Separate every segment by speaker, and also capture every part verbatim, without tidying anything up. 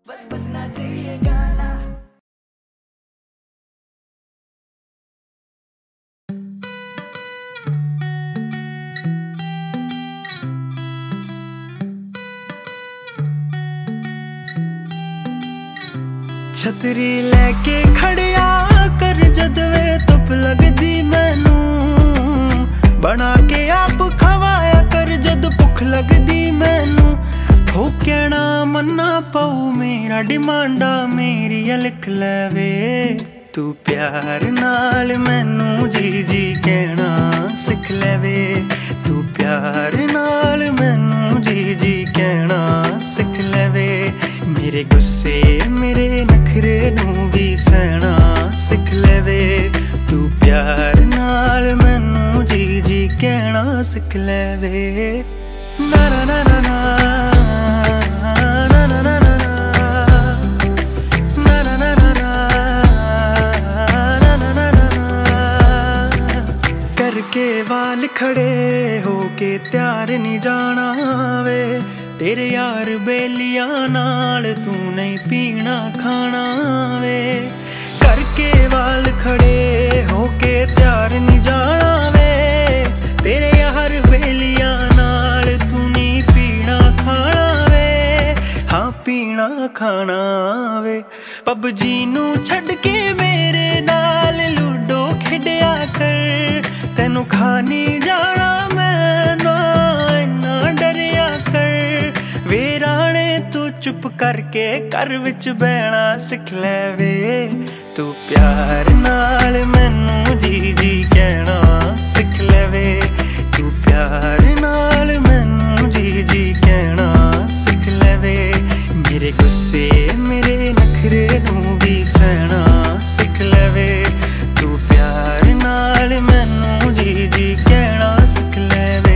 Speaker 1: बस बजना चाहिए गाना। छतरी लैके खड़िया कर जद वे धुप लगदी मैनू, बना के आप खवाया कर जद भुख लगदी मैनू। हो कहना मन्ना पाऊ मेरा डिमांडा मेरिया लिख लवे, तू प्यार नाल मैनू जी जी कहना सिख लवे। तू प्यार नाल मैनू जी जी कहना सिख लवे। मेरे गुस्से मेरे नखरे नू भी सहना सिख लवे। तू प्यार नाल मैनू जी जी कहना सिख लवे। ना ना ना ना ना करके वाल खड़े होके त्यार नहीं जाना वे, तेरे यार बेलिया नाल तू नहीं पीना खाना वे। करके वाल खड़े होके त्यार नहीं जाना वे, तेरे यार बेलिया नाल तू नहीं पीना खाना वे। हाँ पीना खाना वे। पबजी नू छड़ के मेरे नाल लूडो खेडिया कर, तेनू खानी जाना मैं ना इन्ना डरिया कर। वे राणे तू चुप करके घर विच बहना सिख लवे। तू प्यार नाल मैनू जी जी कहना सिख लवे। तू प्यार नाल मैनू जी जी कहना सिख लवे। मेरे गुस्से मेरे नखरे नू भी सहना सिख लवे। तू प्यार नाल मैनू जी जी कहना सिख लवे।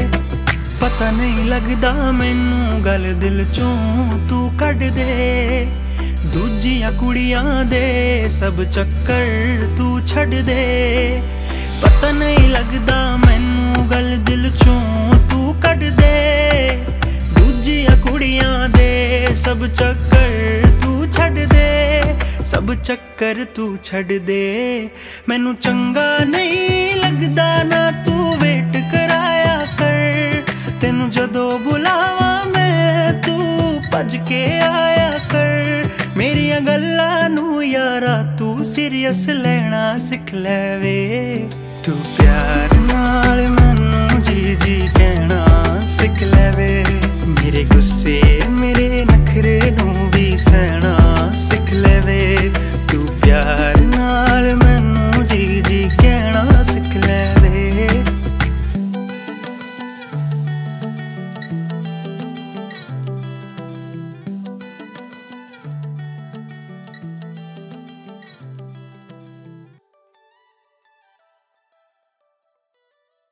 Speaker 1: पता नहीं लगदा मैनू गल दिल चों तू कढ दे, दूजियां कुड़ियां दे सब चक्कर तू छड़ दे। पता नहीं लगदा मैनू गल दिल चों तू कढ दे, दूजियां कुड़ियां दे सब चक्कर तू छड़ दे। सब चक्कर तू छड़ दे। मैनू चंगा नहीं लगदा ना तू वेट कराया कर, तेनू जदों बुलावा मैं तू भज के आया कर। मेरिया गल्लां नू यारा तू सीरियस लेना सिख लवे। तू प्यार नाल मैनू जी जी कहना सिख लवे। मेरे गुस्से मेरे